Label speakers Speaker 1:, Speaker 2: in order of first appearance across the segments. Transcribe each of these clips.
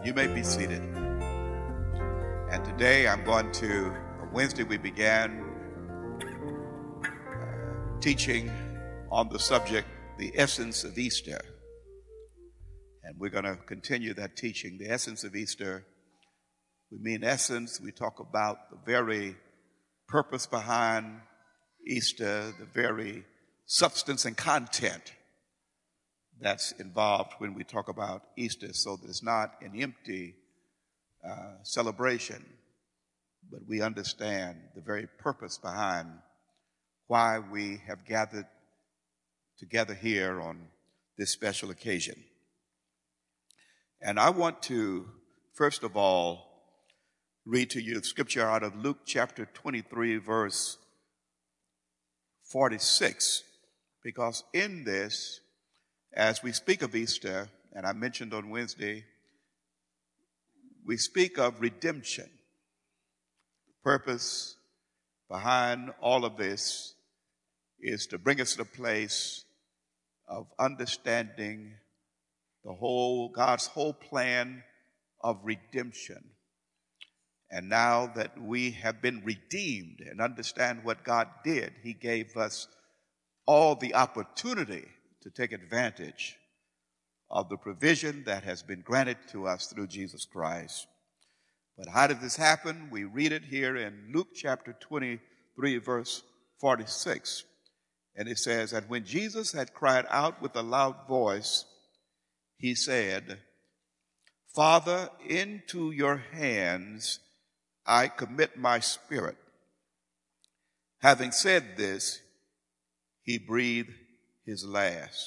Speaker 1: You may be seated. And today Wednesday we began teaching on the subject, the essence of Easter. And we're going to continue that teaching, the essence of Easter. We mean essence, we talk about the very purpose behind Easter, the very substance and content that's involved when we talk about Easter, so that it's not an empty celebration, but we understand the very purpose behind why we have gathered together here on this special occasion. And I want to, first of all, read to you the scripture out of Luke chapter 23, verse 46, because in this, as we speak of Easter, and I mentioned on Wednesday, we speak of redemption. The purpose behind all of this is to bring us to a place of understanding God's whole plan of redemption. And now that we have been redeemed and understand what God did, He gave us all the opportunity to take advantage of the provision that has been granted to us through Jesus Christ. But how did this happen? We read it here in Luke chapter 23, verse 46. And it says, "And when Jesus had cried out with a loud voice, He said, 'Father, into your hands I commit my spirit.' Having said this, He breathed His last."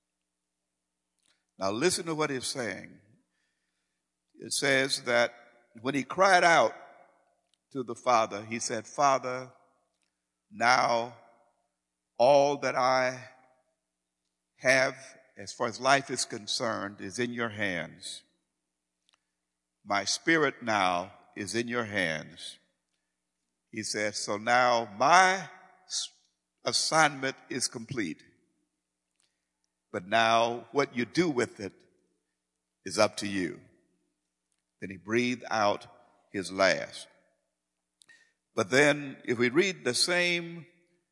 Speaker 1: Now listen to what He's saying. It says that when He cried out to the Father, He said, "Father, now all that I have as far as life is concerned is in your hands. My spirit now is in your hands." He said, "So now my assignment is complete. But now what you do with it is up to you." Then He breathed out His last. But then if we read the same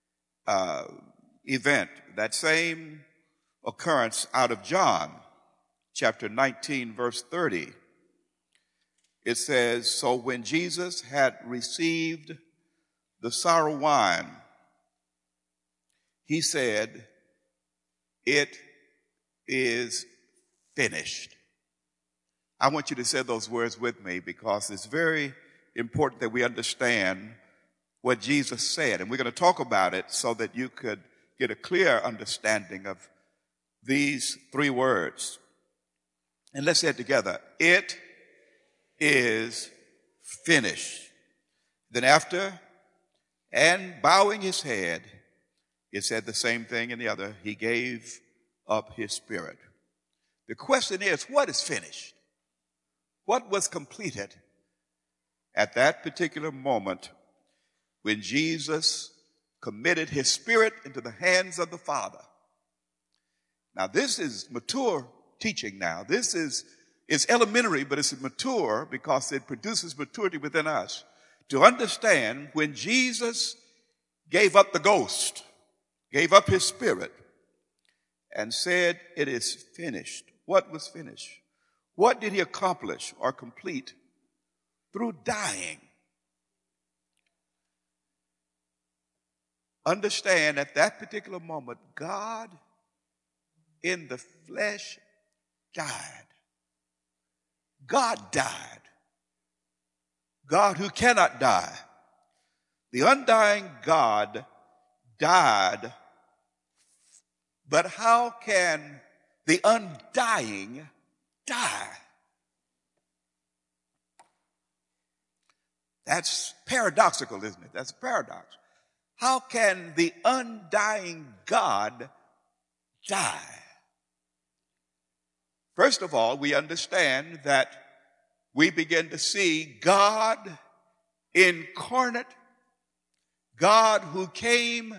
Speaker 1: event, that same occurrence out of John chapter 19, verse 30, it says, "So when Jesus had received the sour wine, He said, 'It is finished.'" I want you to say those words with me because it's very important that we understand what Jesus said. And we're going to talk about it so that you could get a clear understanding of these three words. And let's say it together. It is finished. Then after, and bowing His head, it said the same thing in the other. He gave up His spirit. The question is, what is finished? What was completed at that particular moment when Jesus committed His spirit into the hands of the Father? Now, this is mature teaching now. It's elementary, but it's mature because it produces maturity within us to understand when Jesus gave up the ghost, gave up His spirit, and said, "It is finished." What was finished? What did He accomplish or complete through dying? Understand at that particular moment, God in the flesh died. God died. God who cannot die. The undying God died. But how can the undying die? That's paradoxical, isn't it? That's a paradox. How can the undying God die? First of all, we understand that we begin to see God incarnate, God who came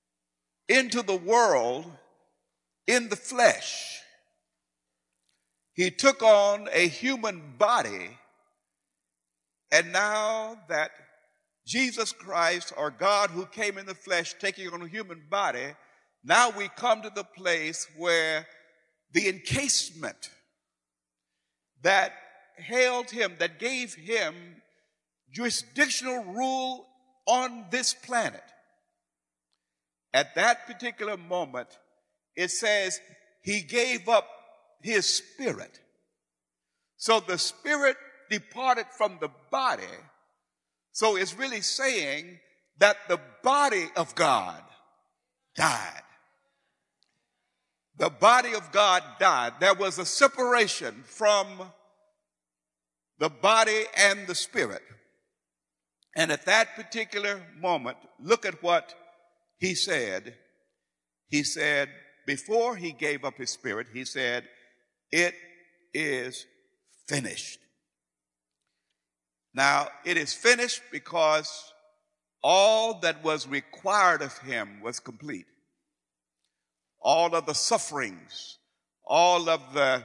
Speaker 1: into the world in the flesh. he took on a human body. And now that Jesus Christ, or God who came in the flesh, taking on a human body, now we come to the place where the encasement that held him, that gave him jurisdictional rule on this planet. At that particular moment, it says he gave up his spirit. So the spirit departed from the body. So it's really saying that the body of God died. The body of God died. There was a separation from the body and the spirit. And at that particular moment, look at what he said. He said, before he gave up his spirit, he said, "It is finished." Now, it is finished because all that was required of him was complete. All of the sufferings, all of the,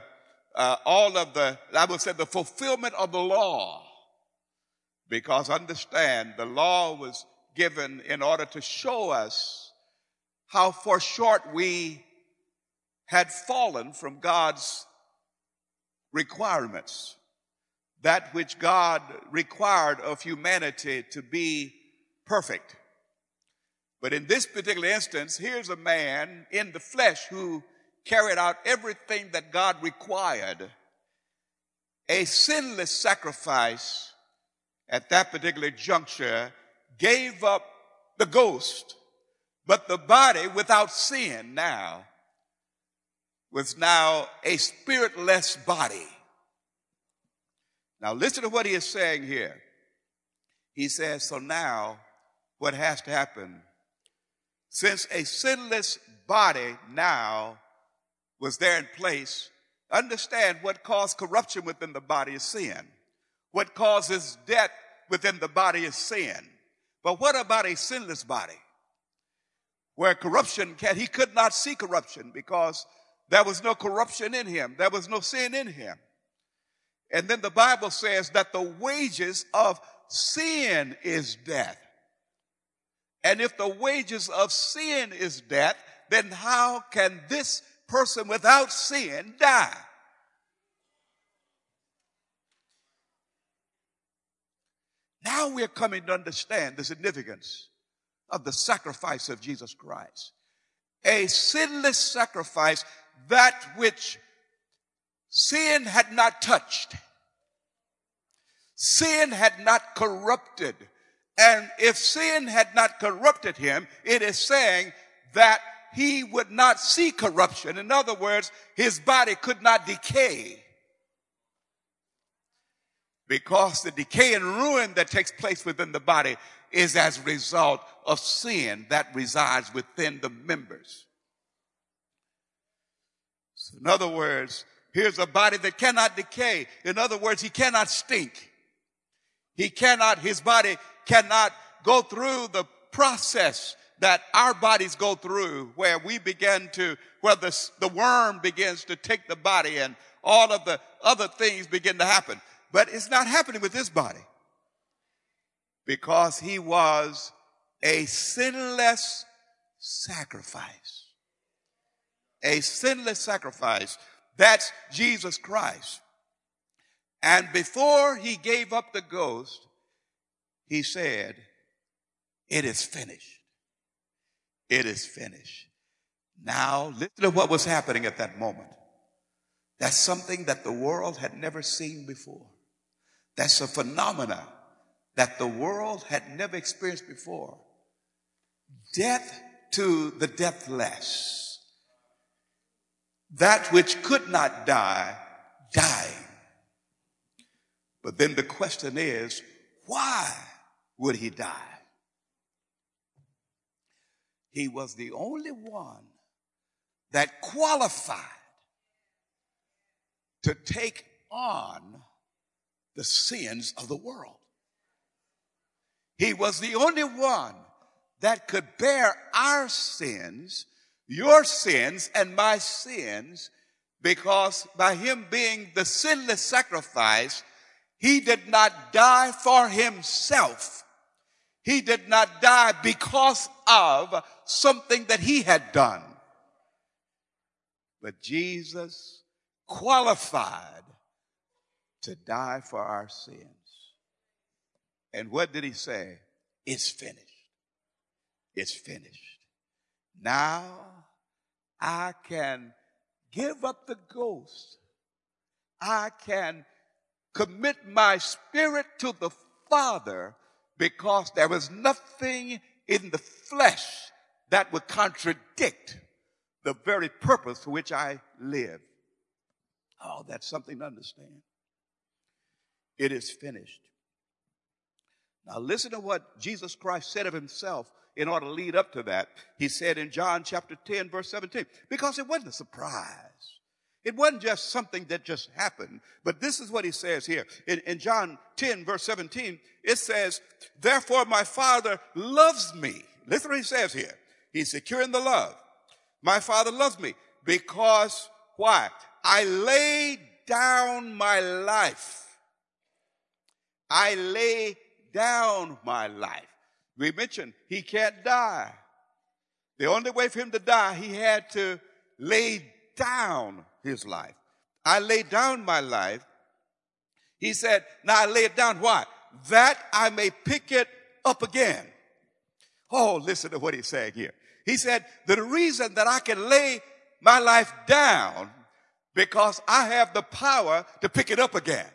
Speaker 1: I would say, the fulfillment of the law. Because understand, the law was given in order to show us how far short we had fallen from God's requirements. That which God required of humanity to be perfect. But in this particular instance, here's a man in the flesh who carried out everything that God required. A sinless sacrifice at that particular juncture gave up the ghost, but the body without sin now was now a spiritless body. Now listen to what he is saying here. He says, so now what has to happen? Since a sinless body now was there in place, understand what caused corruption within the body is sin. What causes death within the body is sin. But what about a sinless body? Where corruption he could not see corruption because there was no corruption in him. There was no sin in him. And then the Bible says that the wages of sin is death. And if the wages of sin is death, then how can this person without sin die? Now we're coming to understand the significance of the sacrifice of Jesus Christ. A sinless sacrifice, that which sin had not touched. Sin had not corrupted. And if sin had not corrupted him, it is saying that he would not see corruption. In other words, his body could not decay. Because the decay and ruin that takes place within the body is as a result of sin that resides within the members. So in other words, here's a body that cannot decay. In other words, he cannot stink. His body cannot go through the process that our bodies go through, where the worm begins to take the body and all of the other things begin to happen. But it's not happening with this body because he was a sinless sacrifice. A sinless sacrifice. That's Jesus Christ. And before he gave up the ghost, he said, "It is finished. It is finished." Now, listen to what was happening at that moment. That's something that the world had never seen before. That's a phenomena that the world had never experienced before. Death to the deathless. That which could not die, dying. But then the question is, why would he die? He was the only one that qualified to take on the sins of the world. He was the only one that could bear our sins, your sins, and my sins, because by him being the sinless sacrifice, he did not die for himself. He did not die because of something that he had done. But Jesus qualified to die for our sins. And what did he say? It's finished. It's finished. Now I can give up the ghost. I can commit my spirit to the Father, because there was nothing in the flesh that would contradict the very purpose for which I live. Oh, that's something to understand. It is finished. Now listen to what Jesus Christ said of himself in order to lead up to that. He said in John chapter 10, verse 17, because it wasn't a surprise. It wasn't just something that just happened, but this is what he says here. In John 10, verse 17, it says, therefore my Father loves me. Listen what he says here. He's securing the love. My Father loves me because, why? I lay down my life. I lay down my life. We mentioned he can't die. The only way for him to die, he had to lay down his life. I lay down my life. He said, now I lay it down. Why? That I may pick it up again. Oh, listen to what he's saying here. He said, the reason that I can lay my life down, because I have the power to pick it up again.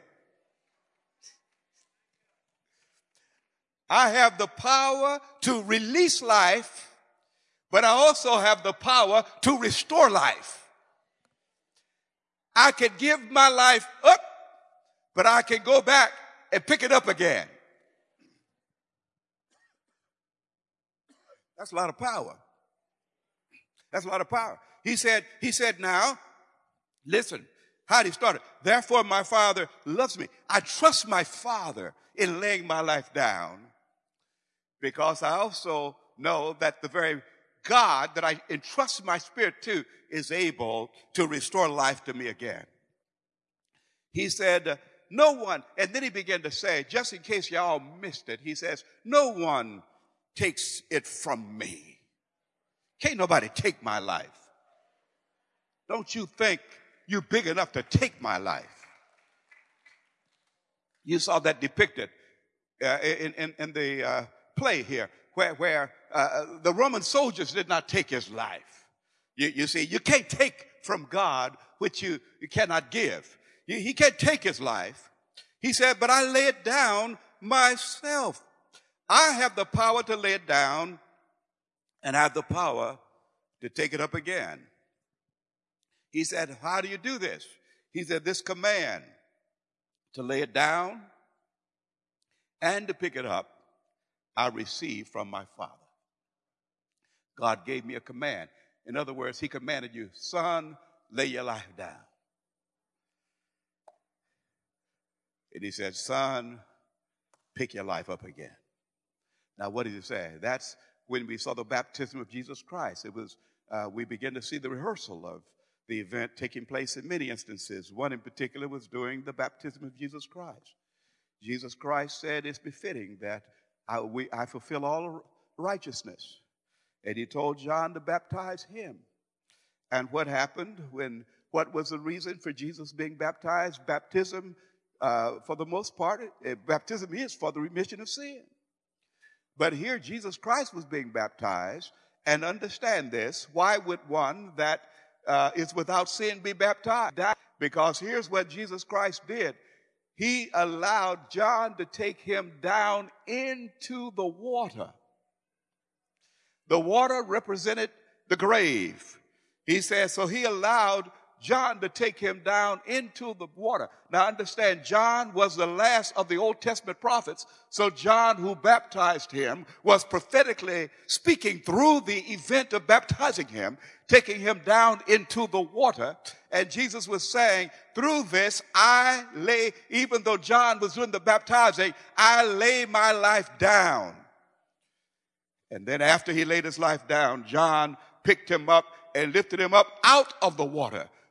Speaker 1: I have the power to release life, but I also have the power to restore life. I can give my life up, but I can go back and pick it up again. That's a lot of power. That's a lot of power. He said now, listen, how did he start it? Therefore my Father loves me. I trust my Father in laying my life down, because I also know that the very God that I entrust my spirit to is able to restore life to me again. He said, no one, and then he began to say, just in case y'all missed it, he says, no one takes it from me. Can't nobody take my life. Don't you think you're big enough to take my life? You saw that depicted in the play here, where the Roman soldiers did not take his life. You see, you can't take from God which you cannot give. He can't take his life. He said, but I lay it down myself. I have the power to lay it down, and I have the power to take it up again. He said, how do you do this? He said, this command to lay it down and to pick it up, I received from my Father. God gave me a command. In other words, he commanded you, son, lay your life down. And he said, son, pick your life up again. Now, what did he say? That's when we saw the baptism of Jesus Christ. It was, we began to see the rehearsal of the event taking place in many instances. One in particular was during the baptism of Jesus Christ. Jesus Christ said, it's befitting that I fulfill all righteousness. And he told John to baptize him. And what happened what was the reason for Jesus being baptized? Baptism, for the most part, baptism is for the remission of sin. But here Jesus Christ was being baptized, and understand this, why would one that is without sin be baptized? Because here's what Jesus Christ did. He allowed John to take him down into the water. The water represented the grave. He says, so he allowed John to take him down into the water. Now understand, John was the last of the Old Testament prophets. So John, who baptized him, was prophetically speaking through the event of baptizing him, taking him down into the water. And Jesus was saying, through this, even though John was doing the baptizing, I lay my life down. And then after he laid his life down, John picked him up and lifted him up out of the water.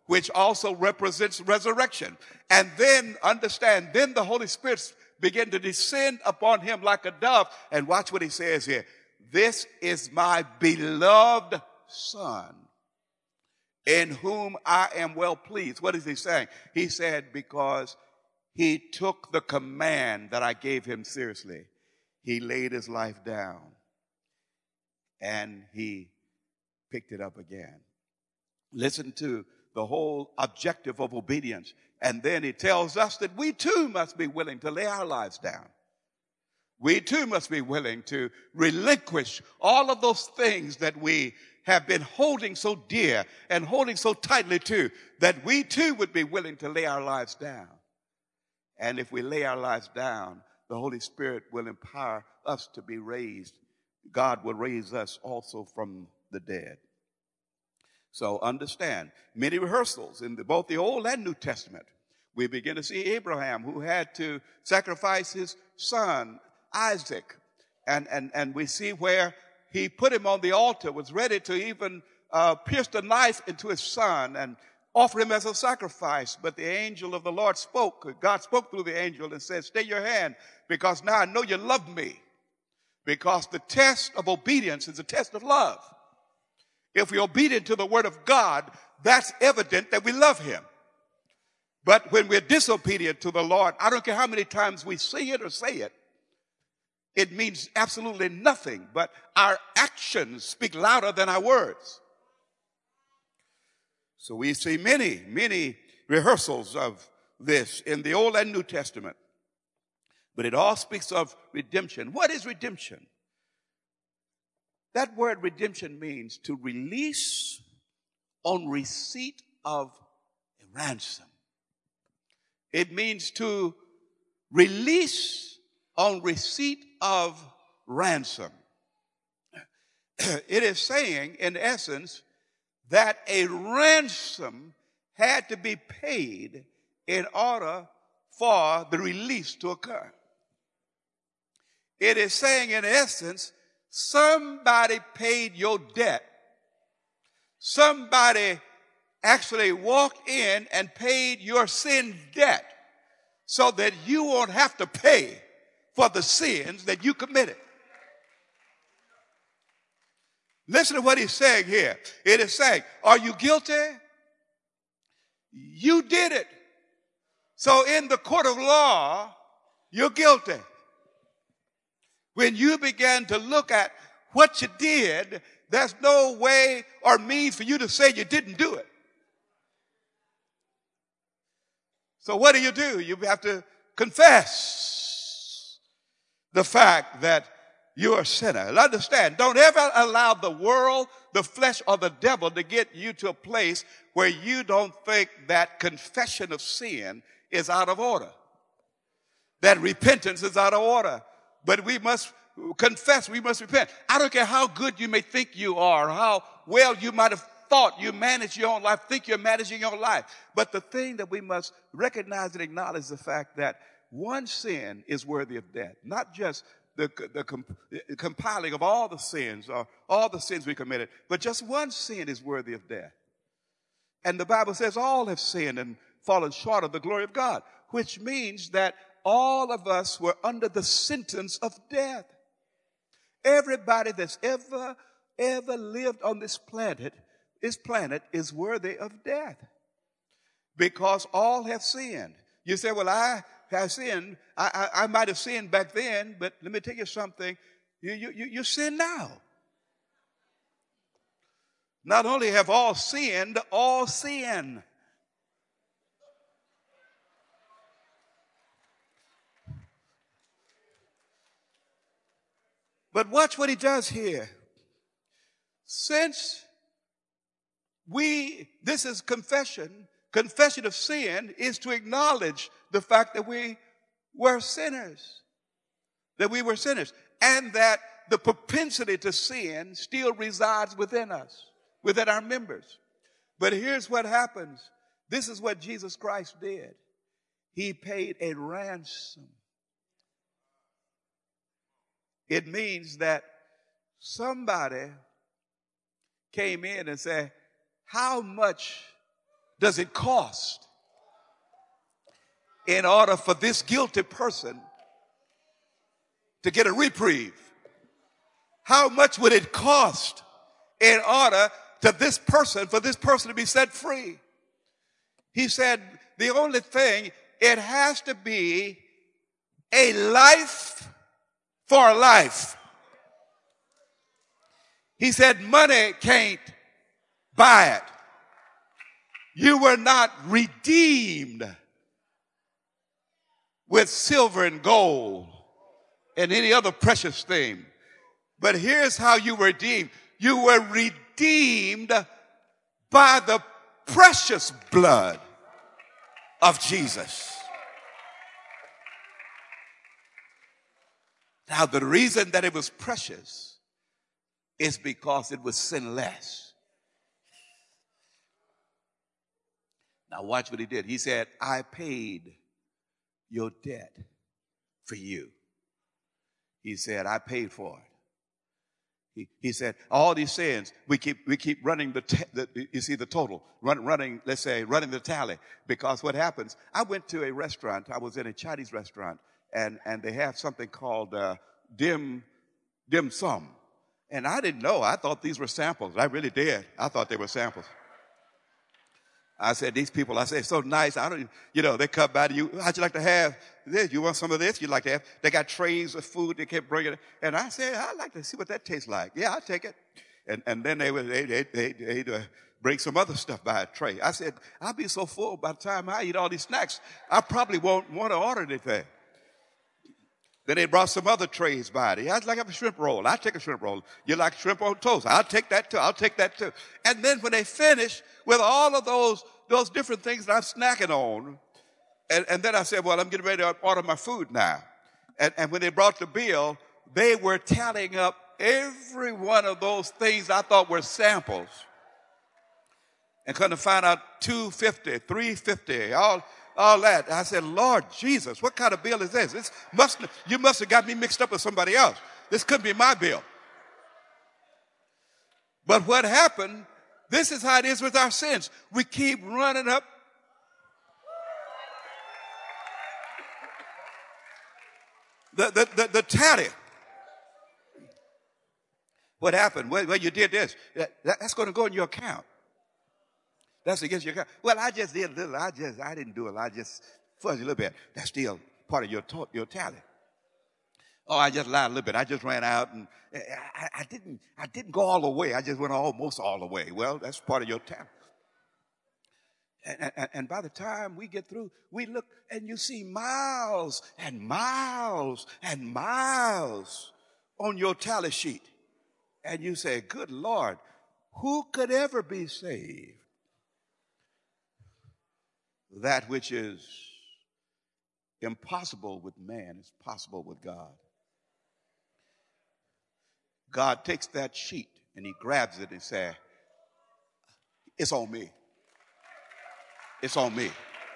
Speaker 1: which also represents resurrection. And then understand, then the Holy Spirit began to descend upon him like a dove. And watch what he says here. This is my beloved Son, in whom I am well pleased. What is he saying? He said, because he took the command that I gave him seriously. He laid his life down and he picked it up again. Listen to the whole objective of obedience. And then he tells us that we too must be willing to lay our lives down. We too must be willing to relinquish all of those things that we have been holding so dear and holding so tightly to, that we too would be willing to lay our lives down. And if we lay our lives down, the Holy Spirit will empower us to be raised. God will raise us also from the dead. So understand, many rehearsals in both the Old and New Testament. We begin to see Abraham, who had to sacrifice his son, Isaac. And we see where he put him on the altar, was ready to even pierce the knife into his son and offer him as a sacrifice. But the angel of the Lord spoke. God spoke through the angel and said, stay your hand, because now I know you love me. Because the test of obedience is a test of love. If we're obedient to the word of God, that's evident that we love him. But when we're disobedient to the Lord, I don't care how many times we see it or say it, it means absolutely nothing. But our actions speak louder than our words. So we see many rehearsals of this in the Old and New Testament. But it all speaks of redemption. What is redemption? That word redemption means to release on receipt of a ransom. It means to release on receipt of ransom. It is saying, in essence, that a ransom had to be paid in order for the release to occur. It is saying, in essence, somebody paid your debt. Somebody actually walked in and paid your sin debt so that you won't have to pay for the sins that you committed. Listen to what he's saying here. It is saying, are you guilty? You did it. So in the court of law, you're guilty. When you began to look at what you did, there's no way or means for you to say you didn't do it. So what do? You have to confess the fact that you're a sinner. And understand, don't ever allow the world, the flesh, or the devil to get you to a place where you don't think that confession of sin is out of order, that repentance is out of order. But we must confess, we must repent. I don't care how good you may think you are, how well you might have thought you manage your own life, think you're managing your life. But the thing that we must recognize and acknowledge is the fact that one sin is worthy of death, not just the compiling of all the sins or all the sins we committed, but just one sin is worthy of death. And the Bible says all have sinned and fallen short of the glory of God, which means that all of us were under the sentence of death. Everybody that's ever lived on this planet is worthy of death, because all have sinned. You say, well, I have sinned. I might have sinned back then, but let me tell you something. You sin now. Not only have all sinned, all sin. But watch what he does here. Since this is confession of sin is to acknowledge the fact that we were sinners, and that the propensity to sin still resides within us, within our members. But here's what happens. This is what Jesus Christ did. He paid a ransom. It means that somebody came in and said, how much does it cost in order for this guilty person to get a reprieve? How much would it cost in order for this person to be set free? He said, the only thing, it has to be a life for life. He said, money can't buy it. You were not redeemed with silver and gold and any other precious thing. But here's how you were redeemed. You were redeemed by the precious blood of Jesus. Now, the reason that it was precious is because it was sinless. Now, watch what he did. He said, I paid your debt for you. He said, I paid for it. He said, all these sins, we keep running the total, running the tally. Because what happens, I went to a restaurant, I was in a Chinese restaurant, and they have something called dim sum. And I didn't know, I thought these were samples. I really did. I thought they were samples. I said, these people, I said, so nice. They come by to you. How'd you like to have this? You want some of this? You'd like to have? They got trays of food. They kept bringing it. And I said, I'd like to see what that tastes like. Yeah, I'll take it. And then they'd bring some other stuff by a tray. I said, I'll be so full by the time I eat all these snacks, I probably won't want to order anything. Then they brought some other trays by. I'd like to have a shrimp roll. I'll take a shrimp roll. You like shrimp on toast? I'll take that too. I'll take that too. And then when they finish with all of those different things that I'm snacking on, and then I said, well, I'm getting ready to order my food now. And when they brought the bill, they were tallying up every one of those things I thought were samples. And couldn't find out $2.50, $3.50, all that. I said, Lord Jesus, what kind of bill is this? You must have got me mixed up with somebody else. This couldn't be my bill. But what happened, this is how it is with our sins. We keep running up. The tally. What happened? Well, you did this. That's going to go in your account. That's against your account. Well, I just did a little. I didn't do it. I just fudged a little bit. That's still part of your tally. Oh, I just lied a little bit. I just ran out and I didn't go all the way. I just went almost all the way. Well, that's part of your tally. And by the time we get through, we look and you see miles and miles and miles on your tally sheet. And you say, good Lord, who could ever be saved? That which is impossible with man is possible with God. God takes that sheet and he grabs it and says, it's on me. It's on me.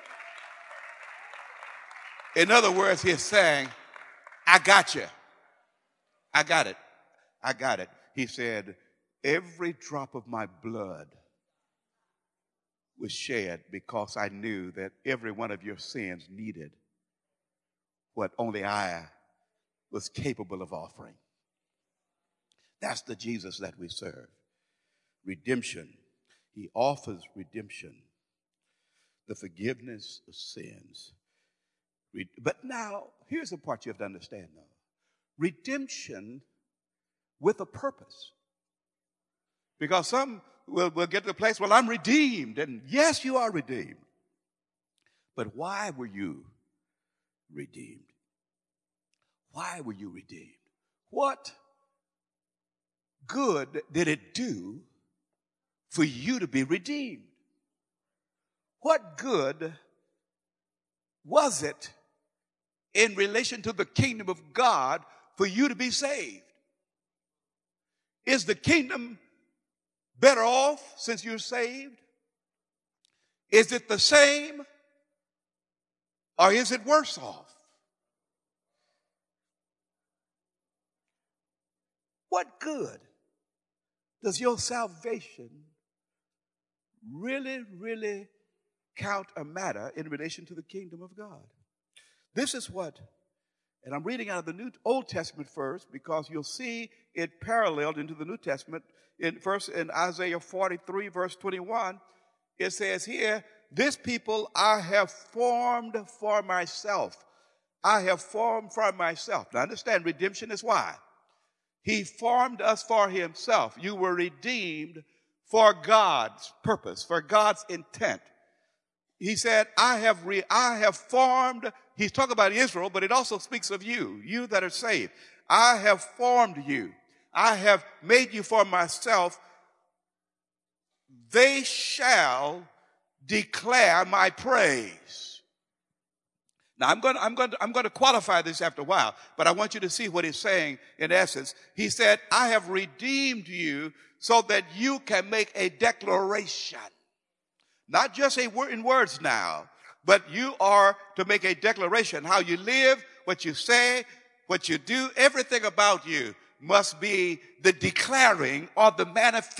Speaker 1: In other words, he's saying, I got you. I got it. I got it. He said, every drop of my blood was shed because I knew that every one of your sins needed what only I was capable of offering. That's the Jesus that we serve. Redemption. He offers redemption, the forgiveness of sins. But now, here's the part you have to understand, though. Redemption with a purpose. Because some will get to the place, well, I'm redeemed. And yes, you are redeemed. But why were you redeemed? Why were you redeemed? What good did it do for you to be redeemed? What good was it in relation to the kingdom of God for you to be saved? Is the kingdom better off since you're saved? Is it the same or is it worse off? What good does your salvation really count a matter in relation to the kingdom of God. This is what, and I'm reading out of the Old Testament first because you'll see it paralleled into the New Testament. In Isaiah 43, verse 21, it says here, this people I have formed for myself. I have formed for myself. Now understand, redemption is why. He formed us for himself. You were redeemed for God's purpose, for God's intent. He said, I have formed, he's talking about Israel, but it also speaks of you that are saved. I have formed you. I have made you for myself. They shall declare my praise. Now I'm going to qualify this after a while, but I want you to see what he's saying in essence. He said, I have redeemed you so that you can make a declaration. Not just in words now, but you are to make a declaration. How you live, what you say, what you do, everything about you must be the declaring or the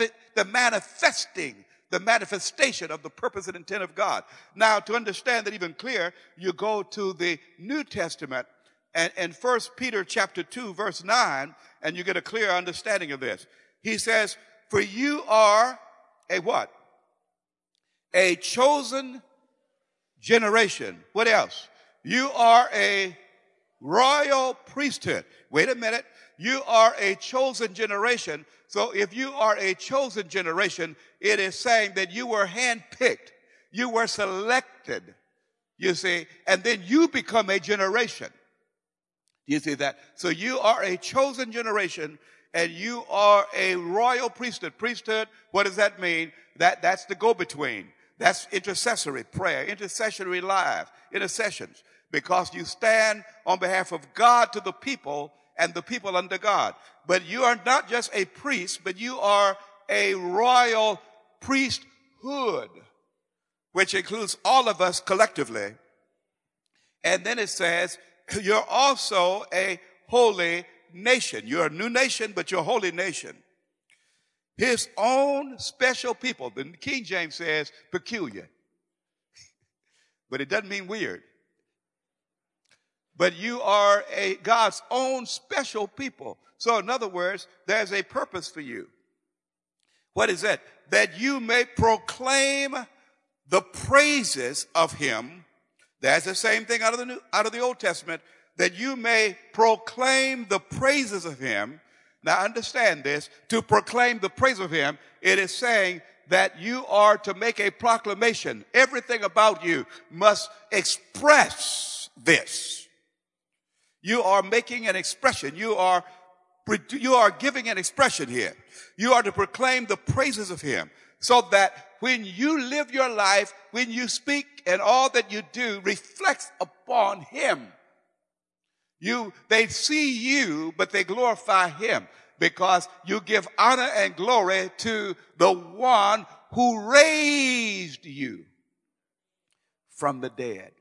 Speaker 1: manifestation of the purpose and intent of God. Now, to understand that even clearer, you go to the New Testament and 1 Peter chapter 2, verse 9, and you get a clear understanding of this. He says, for you are a what? A chosen generation. What else? You are a royal priesthood. Wait a minute. You are a chosen generation. So if you are a chosen generation, it is saying that you were handpicked. You were selected, you see, and then you become a generation. Do you see that? So you are a chosen generation and you are a royal priesthood. Priesthood, what does that mean? That's the go-between. That's intercessory prayer, intercessory life, intercessions, because you stand on behalf of God to the people and the people under God. But you are not just a priest, but you are a royal priesthood, which includes all of us collectively. And then it says, you're also a holy nation. You're a new nation, but you're a holy nation. His own special people. The King James says peculiar. But it doesn't mean weird. But you are God's own special people. So in other words, there's a purpose for you. What is that? That you may proclaim the praises of him. That's the same thing out of the Old Testament. That you may proclaim the praises of him. Now understand this. To proclaim the praise of him, it is saying that you are to make a proclamation. Everything about you must express this. You are making an expression. You are giving an expression here. You are to proclaim the praises of him so that when you live your life, when you speak and all that you do reflects upon him. They see you, but they glorify him because you give honor and glory to the one who raised you from the dead.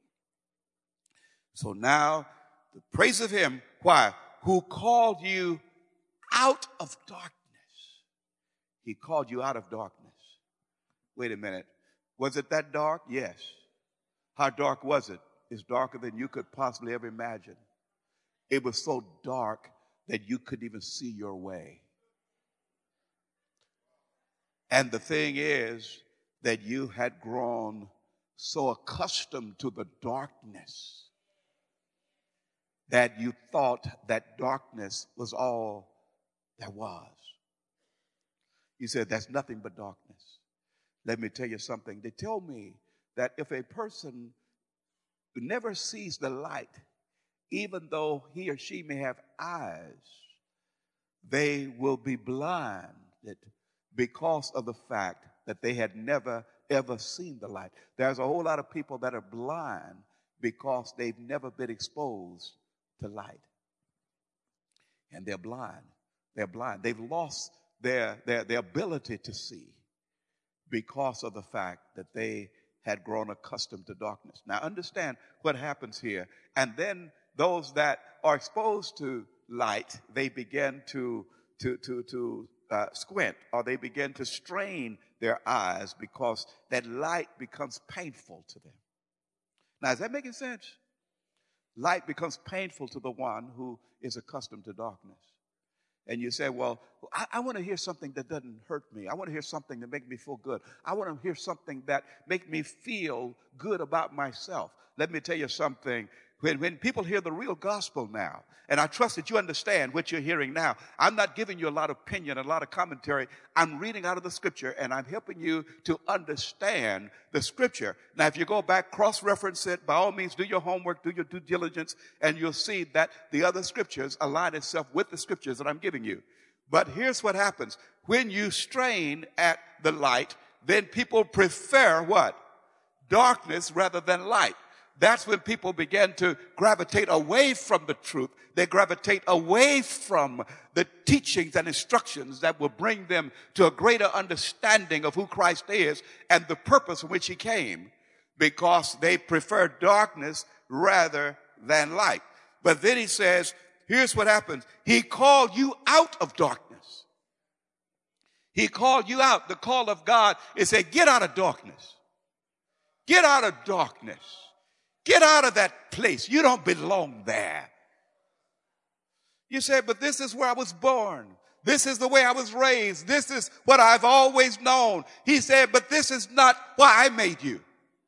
Speaker 1: So now, the praise of him, why? Who called you out of darkness. He called you out of darkness. Wait a minute. Was it that dark? Yes. How dark was it? It's darker than you could possibly ever imagine. It was so dark that you couldn't even see your way. And the thing is that you had grown so accustomed to the darkness that you thought that darkness was all there was. You said, that's nothing but darkness. Let me tell you something. They tell me that if a person never sees the light, even though he or she may have eyes, they will be blinded because of the fact that they had never, ever seen the light. There's a whole lot of people that are blind because they've never been exposed to light. And they're blind. They're blind. They've lost their ability to see because of the fact that they had grown accustomed to darkness. Now understand what happens here. And then those that are exposed to light, they begin to squint, or they begin to strain their eyes because that light becomes painful to them. Now, is that making sense? Light becomes painful to the one who is accustomed to darkness. And you say, well, I want to hear something that doesn't hurt me. I want to hear something that makes me feel good. I want to hear something that makes me feel good about myself. Let me tell you something. When people hear the real gospel now, and I trust that you understand what you're hearing now, I'm not giving you a lot of opinion, a lot of commentary. I'm reading out of the scripture, and I'm helping you to understand the scripture. Now, if you go back, cross-reference it, by all means, do your homework, do your due diligence, and you'll see that the other scriptures align itself with the scriptures that I'm giving you. But here's what happens. When you strain at the light, then people prefer what? Darkness rather than light. That's when people begin to gravitate away from the truth. They gravitate away from the teachings and instructions that will bring them to a greater understanding of who Christ is and the purpose for which he came, because they prefer darkness rather than light. But then he says, here's what happens. He called you out of darkness. He called you out. The call of God is say, get out of darkness. Get out of darkness. Get out of that place. You don't belong there. You say, but this is where I was born. This is the way I was raised. This is what I've always known. He said, but this is not why I made you.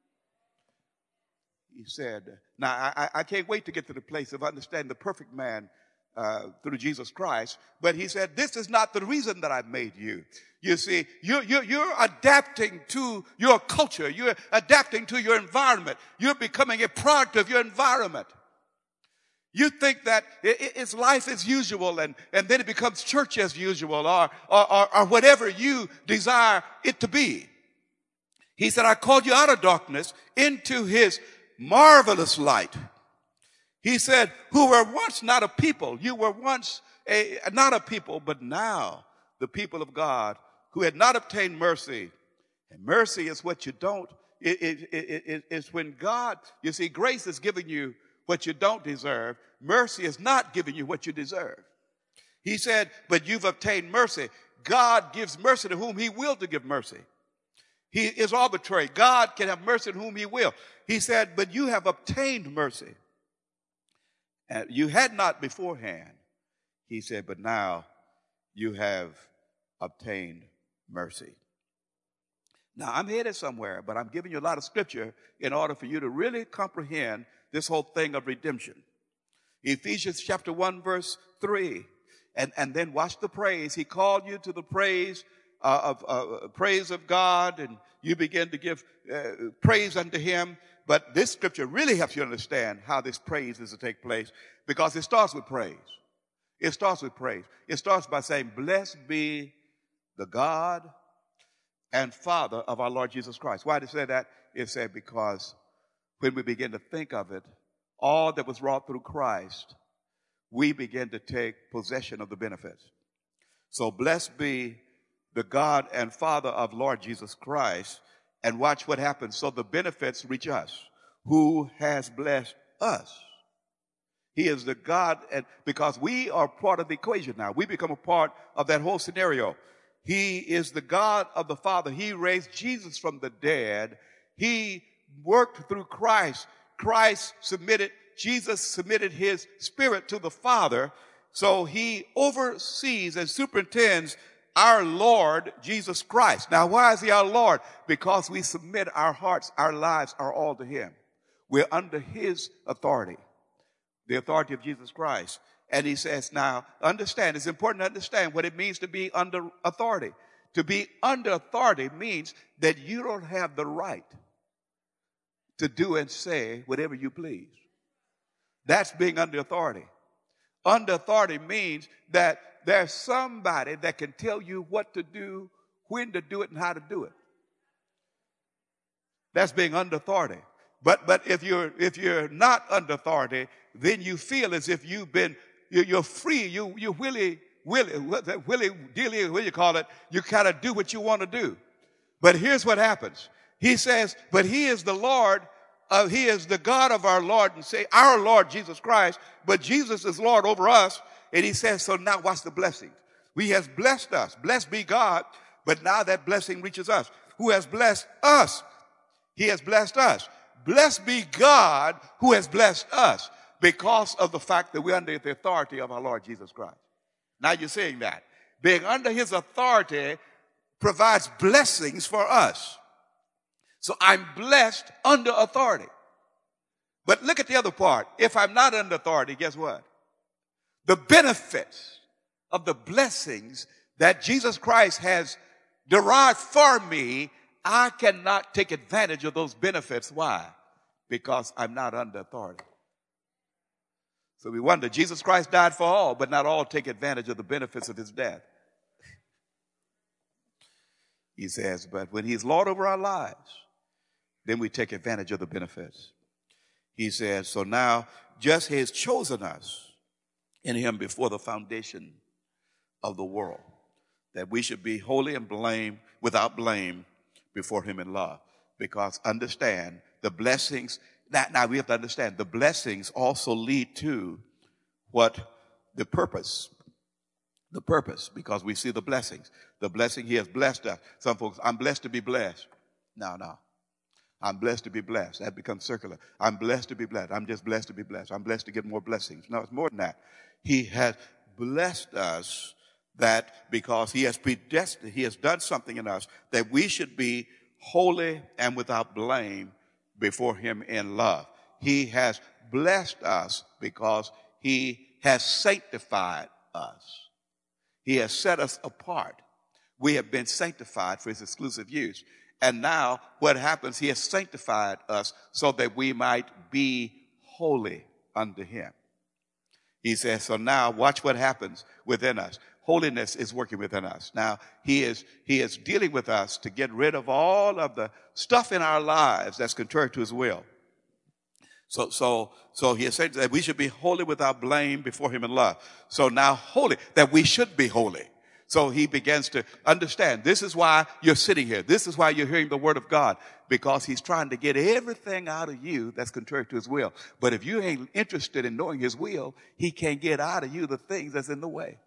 Speaker 1: He said, now I can't wait to get to the place of understanding the perfect man through Jesus Christ. But he said, this is not the reason that I made you. You see, you're adapting to your culture. You're adapting to your environment. You're becoming a product of your environment. You think that it's life as usual, and then it becomes church as usual, or whatever you desire it to be. He said, I called you out of darkness into his marvelous light. He said, who were once not a people. You were once not a people, but now the people of God, who had not obtained mercy. And mercy is what you don't. It's when God, you see, grace is giving you what you don't deserve. Mercy is not giving you what you deserve. He said, but you've obtained mercy. God gives mercy to whom he will to give mercy. He is arbitrary. God can have mercy to whom he will. He said, but you have obtained mercy. And you had not beforehand. He said, but now you have obtained mercy. Now, I'm headed somewhere, but I'm giving you a lot of scripture in order for you to really comprehend this whole thing of redemption. Ephesians chapter 1, verse 3. And then watch the praise. He called you to the praise of God, and you begin to give praise unto him. But this scripture really helps you understand how this praise is to take place, because it starts with praise. It starts with praise. It starts by saying, blessed be the God and Father of our Lord Jesus Christ. Why did it say that? It said because when we begin to think of it, all that was wrought through Christ, we begin to take possession of the benefits. So blessed be the God and Father of Lord Jesus Christ, and watch what happens. So the benefits reach us, who has blessed us. He is the God, and because we are part of the equation now. We become a part of that whole scenario. He is the God of the Father. He raised Jesus from the dead. He worked through Christ. Jesus submitted his spirit to the Father. So he oversees and superintends our Lord Jesus Christ. Now, why is he our Lord? Because we submit our hearts, our lives, our all to him. We're under his authority, the authority of Jesus Christ. And he says, now, understand, it's important to understand what it means to be under authority. To be under authority means that you don't have the right to do and say whatever you please. That's being under authority. Under authority means that there's somebody that can tell you what to do, when to do it, and how to do it. That's being under authority. But if you're not under authority, then you feel as if you're free. You willy-dilly, what do you call it? You kind of do what you want to do. But here's what happens. He says, but he is the Lord. He is the God of our Lord, and say our Lord Jesus Christ. But Jesus is Lord over us. And he says, so now watch the blessings. He has blessed us. Blessed be God, but now that blessing reaches us. Who has blessed us? He has blessed us. Blessed be God who has blessed us because of the fact that we're under the authority of our Lord Jesus Christ. Now you're seeing that. Being under his authority provides blessings for us. So I'm blessed under authority. But look at the other part. If I'm not under authority, guess what? The benefits of the blessings that Jesus Christ has derived for me, I cannot take advantage of those benefits. Why? Because I'm not under authority. So we wonder, Jesus Christ died for all, but not all take advantage of the benefits of his death. He says, but when he's Lord over our lives, then we take advantage of the benefits. He says, so now just he has chosen us in him before the foundation of the world, that we should be holy and without blame before him in love. Because understand the blessings, now we have to understand the blessings also lead to what the purpose, because we see the blessings. The blessing, he has blessed us. Some folks, I'm blessed to be blessed. No. I'm blessed to be blessed. That becomes circular. I'm blessed to be blessed. I'm just blessed to be blessed. I'm blessed to get more blessings. No, it's more than that. He has blessed us that because he has predestined, he has done something in us that we should be holy and without blame before him in love. He has blessed us because he has sanctified us. He has set us apart. We have been sanctified for his exclusive use. And now what happens, he has sanctified us so that we might be holy unto him. He says, so now watch what happens within us. Holiness is working within us. Now, he is dealing with us to get rid of all of the stuff in our lives that's contrary to his will. So he has said that we should be holy without blame before him in love. So now holy, that we should be holy. So he begins to understand, this is why you're sitting here. This is why you're hearing the word of God, because he's trying to get everything out of you that's contrary to his will. But if you ain't interested in knowing his will, he can't get out of you the things that's in the way.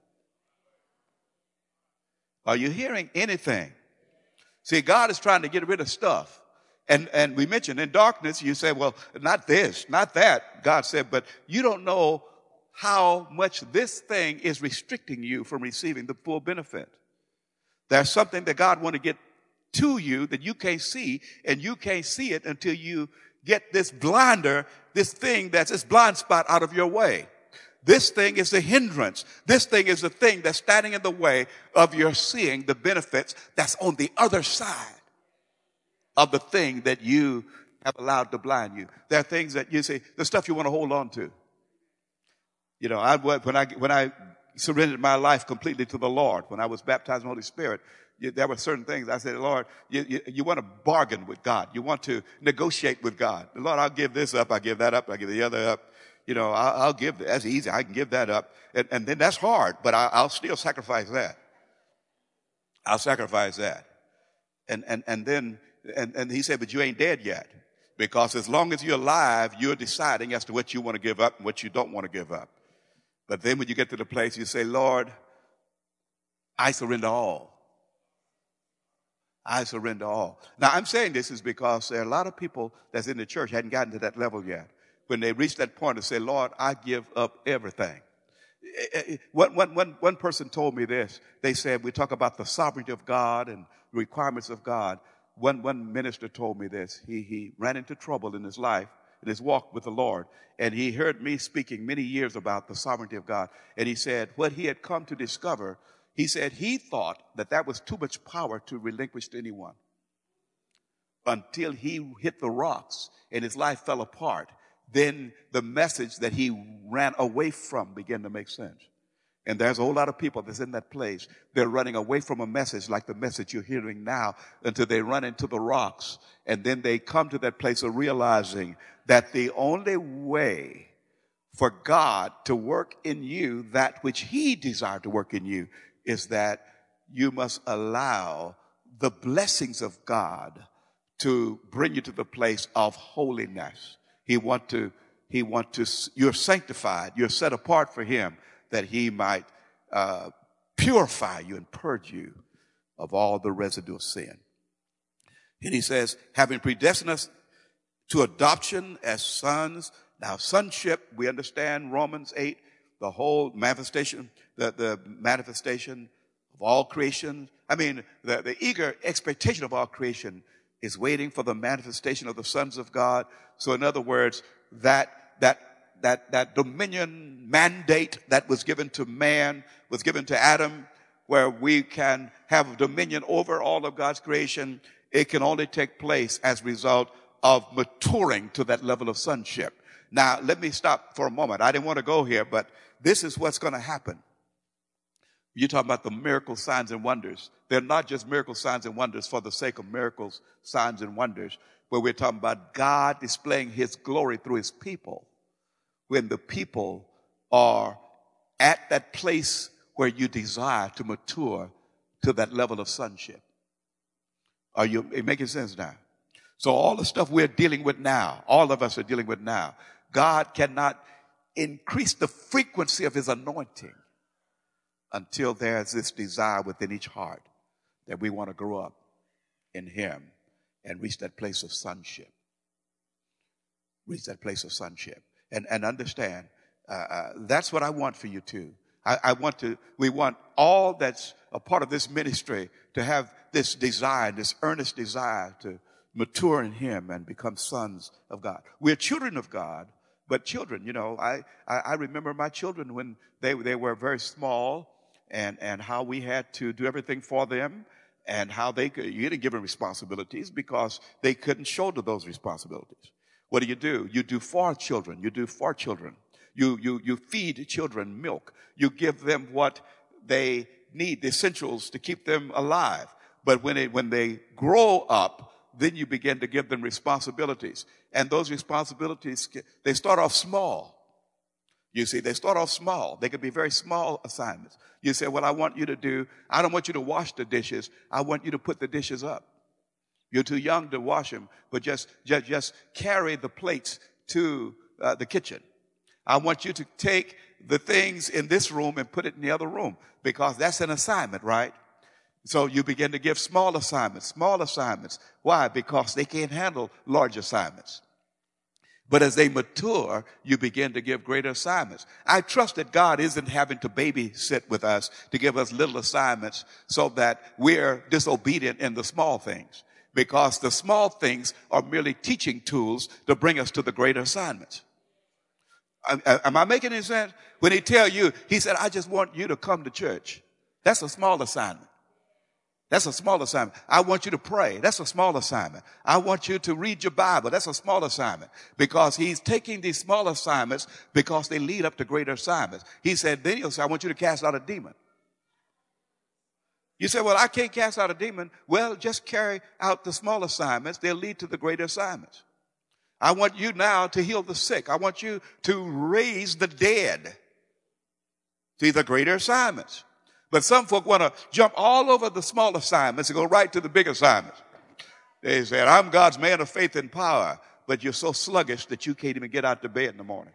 Speaker 1: Are you hearing anything? See, God is trying to get rid of stuff. And we mentioned in darkness, you say, well, not this, not that. God said, but you don't know how much this thing is restricting you from receiving the full benefit. There's something that God wants to get to you that you can't see, and you can't see it until you get this blinder, this thing that's this blind spot out of your way. This thing is a hindrance. This thing is the thing that's standing in the way of your seeing the benefits that's on the other side of the thing that you have allowed to blind you. There are things that you say, the stuff you want to hold on to. You know, when I surrendered my life completely to the Lord, when I was baptized in the Holy Spirit, there were certain things I said, Lord, you want to bargain with God. You want to negotiate with God. Lord, I'll give this up. I'll give that up. I'll give the other up. You know, I'll give, that's easy. I can give that up. And then that's hard, but I'll still sacrifice that. I'll sacrifice that. And then he said, but you ain't dead yet. Because as long as you're alive, you're deciding as to what you want to give up and what you don't want to give up. But then when you get to the place, you say, Lord, I surrender all. I surrender all. Now, I'm saying this is because there are a lot of people that's in the church hadn't gotten to that level yet. When they reach that point to say, Lord, I give up everything. One person told me this. They said, we talk about the sovereignty of God and requirements of God. One minister told me this. He ran into trouble in his life, in his walk with the Lord. And he heard me speaking many years about the sovereignty of God. And he said what he had come to discover, he said he thought that was too much power to relinquish to anyone. Until he hit the rocks and his life fell apart. Then the message that he ran away from began to make sense. And there's a whole lot of people that's in that place. They're running away from a message like the message you're hearing now until they run into the rocks. And then they come to that place of realizing that the only way for God to work in you that which he desired to work in you is that you must allow the blessings of God to bring you to the place of holiness. You're sanctified, you're set apart for him, that he might purify you and purge you of all the residue of sin. And he says, having predestined us to adoption as sons. Now, sonship, we understand Romans 8, the whole manifestation, the manifestation of all creation. I mean, the eager expectation of all creation is waiting for the manifestation of the sons of God. So in other words, that dominion mandate that was given to man, was given to Adam, where we can have dominion over all of God's creation, it can only take place as a result of maturing to that level of sonship. Now, let me stop for a moment. I didn't want to go here, but this is what's going to happen. You're talking about the miracle signs and wonders. They're not just miracle signs and wonders for the sake of miracles, signs and wonders, but we're talking about God displaying his glory through his people. When the people are at that place where you desire to mature to that level of sonship. Are you making sense now? So all the stuff we're dealing with now, all of us are dealing with now, God cannot increase the frequency of his anointing until there's this desire within each heart that we want to grow up in him and reach that place of sonship. Reach that place of sonship. And understand, that's what I want for you too. We want all that's a part of this ministry to have this desire, this earnest desire to mature in him and become sons of God. We're children of God, but children, you know, I remember my children when they were very small and how we had to do everything for them and how you didn't give them responsibilities because they couldn't shoulder those responsibilities. What do? You do for children. You do for children. You feed children milk. You give them what they need, the essentials to keep them alive. But when they grow up, then you begin to give them responsibilities. And those responsibilities, they start off small. You see, they start off small. They could be very small assignments. You say, well, I want you to do, I don't want you to wash the dishes. I want you to put the dishes up. You're too young to wash them, but just carry the plates to the kitchen. I want you to take the things in this room and put it in the other room because that's an assignment, right? So you begin to give small assignments. Why? Because they can't handle large assignments. But as they mature, you begin to give greater assignments. I trust that God isn't having to babysit with us to give us little assignments so that we're disobedient in the small things. Because the small things are merely teaching tools to bring us to the greater assignments. Am I making any sense? When he tell you, he said, I just want you to come to church. That's a small assignment. That's a small assignment. I want you to pray. That's a small assignment. I want you to read your Bible. That's a small assignment. Because he's taking these small assignments because they lead up to greater assignments. He said, then he'll say, I want you to cast out a demon. You say, well, I can't cast out a demon. Well, just carry out the small assignments. They'll lead to the greater assignments. I want you now to heal the sick. I want you to raise the dead. See, the greater assignments. But some folk want to jump all over the small assignments and go right to the big assignments. They said, I'm God's man of faith and power, but you're so sluggish that you can't even get out of bed in the morning.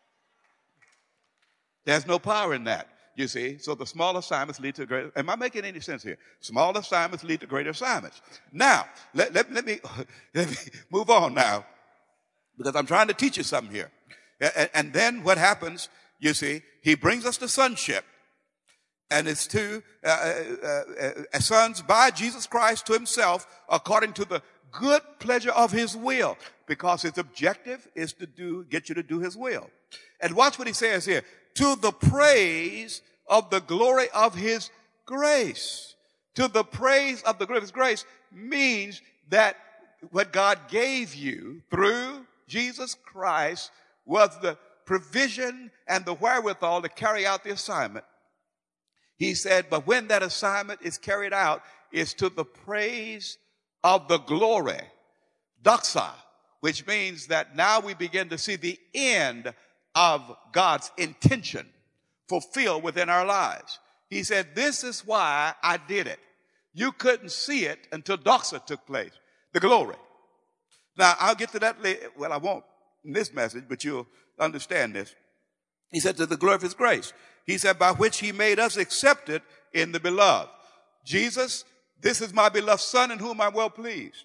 Speaker 1: There's no power in that. You see, so the small assignments lead to greater. Am I making any sense here? Small assignments lead to greater assignments. Now, let me move on now, because I'm trying to teach you something here. And then what happens, you see, he brings us to sonship. And it's to sons by Jesus Christ to himself according to the good pleasure of his will, because his objective is to get you to do his will. And watch what he says here. To the praise of the glory of his grace. To the praise of the glory of his grace means that what God gave you through Jesus Christ was the provision and the wherewithal to carry out the assignment. He said, but when that assignment is carried out, it's to the praise of the glory, doxa, which means that now we begin to see the end of God's intention fulfilled within our lives. He said, this is why I did it. You couldn't see it until doxa took place, the glory. Now, I'll get to that later. Well, I won't in this message, but you'll understand this. He said, to the glory of his grace. He said, by which he made us accepted in the beloved. Jesus, this is my beloved Son in whom I'm well pleased.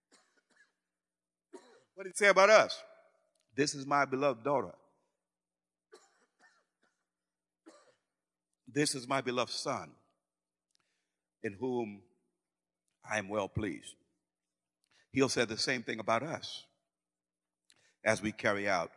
Speaker 1: What did he say about us? This is my beloved daughter. This is my beloved Son in whom I am well pleased. He'll say the same thing about us as we carry out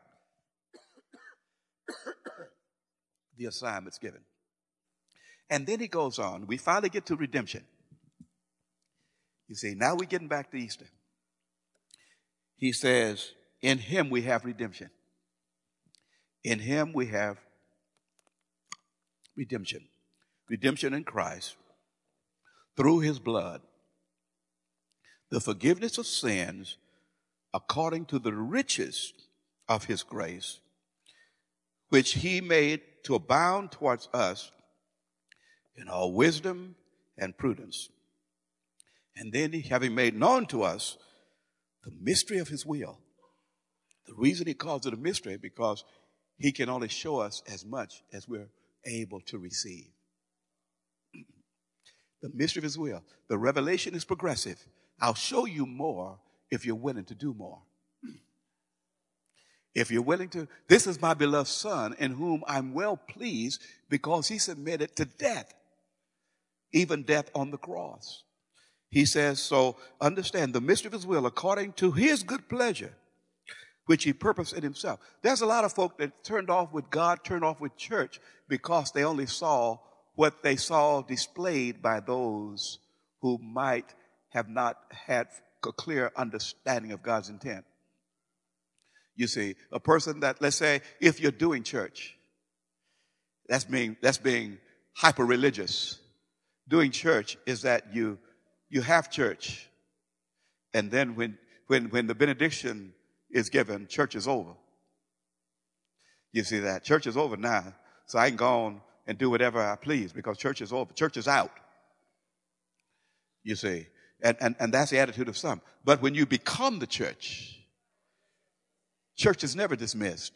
Speaker 1: the assignments given. And then he goes on. We finally get to redemption. You see, now we're getting back to Easter. He says, in him we have redemption. In him we have redemption. Redemption in Christ through his blood. The forgiveness of sins according to the riches of his grace, which he made to abound towards us in all wisdom and prudence. And then having made known to us the mystery of his will. The reason he calls it a mystery, because he can only show us as much as we're able to receive. The mystery of his will. The revelation is progressive. I'll show you more if you're willing to do more. If you're willing to, this is my beloved Son in whom I'm well pleased, because he submitted to death, even death on the cross. He says, so understand the mystery of his will according to his good pleasure, which he purposed in himself. There's a lot of folk that turned off with God, turned off with church, because they only saw what they saw displayed by those who might have not had a clear understanding of God's intent. You see, a person that, let's say, if you're doing church, that's being hyper-religious. Doing church is that you have church, and then when the benediction is given, church is over. You see that? Church is over now, so I can go on and do whatever I please because church is over. Church is out. You see, and that's the attitude of some. But when you become the church, church is never dismissed.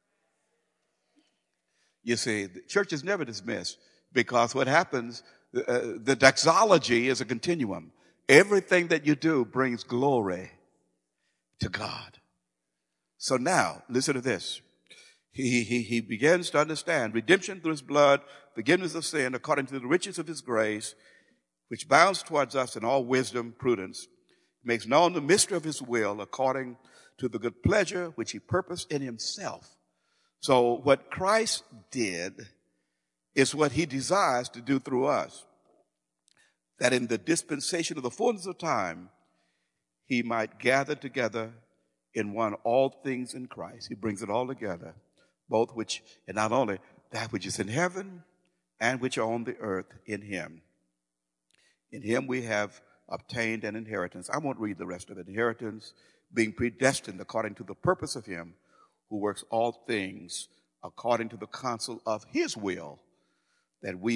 Speaker 1: You see, the church is never dismissed because what happens, the doxology is a continuum. Everything that you do brings glory to God. So now, listen to this. He begins to understand redemption through his blood, forgiveness of sin according to the riches of his grace, which bounds towards us in all wisdom, prudence, makes known the mystery of his will according to the good pleasure which he purposed in himself. So what Christ did is what he desires to do through us, that in the dispensation of the fullness of time, he might gather together in one all things in Christ. He brings it all together, both which, and not only that which is in heaven and which are on the earth in him. In him we have obtained an inheritance. I won't read the rest of it. Inheritance, being predestined according to the purpose of him who works all things according to the counsel of his will, that we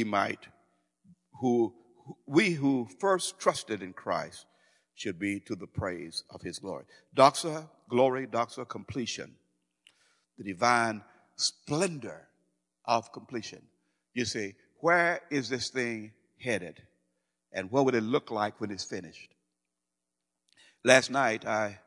Speaker 1: who first trusted in Christ should be to the praise of his glory. Doxa, glory, doxa, completion. The divine splendor of completion. You see, where is this thing headed? And what would it look like when it's finished? Last night I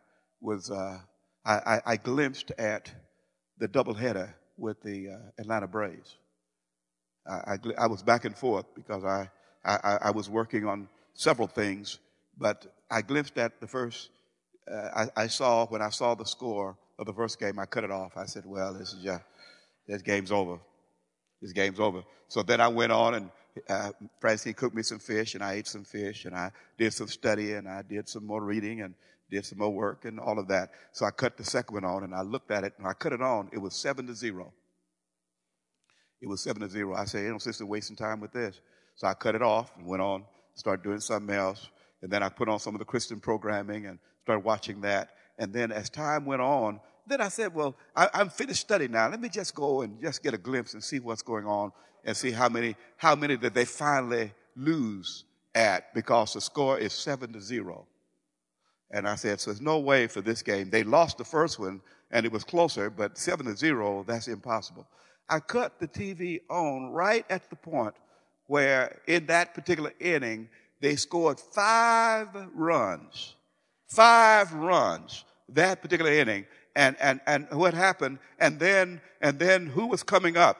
Speaker 1: glimpsed at the doubleheader with the Atlanta Braves. I was back and forth because I was working on several things, but I glimpsed at the first. When I saw the score of the first game, I cut it off. I said, "Well, this game's over. This game's over." So then I went on and Francine cooked me some fish, and I ate some fish, and I did some study, and I did some more reading, and did some more work, and all of that. So I cut the second one on, and I looked at it, and I cut it on. It was 7-0. It was 7-0. I said, sister, wasting time with this. So I cut it off and went on, started doing something else. And then I put on some of the Christian programming and started watching that. And then as time went on, then I said, well, I'm finished studying now. Let me just go and just get a glimpse and see what's going on and see how many that they finally lose at, because the score is 7-0. And I said, so there's no way for this game. They lost the first one and it was closer, but 7-0, that's impossible. I cut the TV on right at the point where in that particular inning, they scored 5 runs. 5 runs that particular inning. And what happened? And then who was coming up?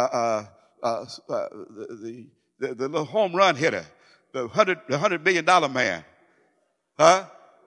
Speaker 1: The little home run hitter, the $100 million man. Huh?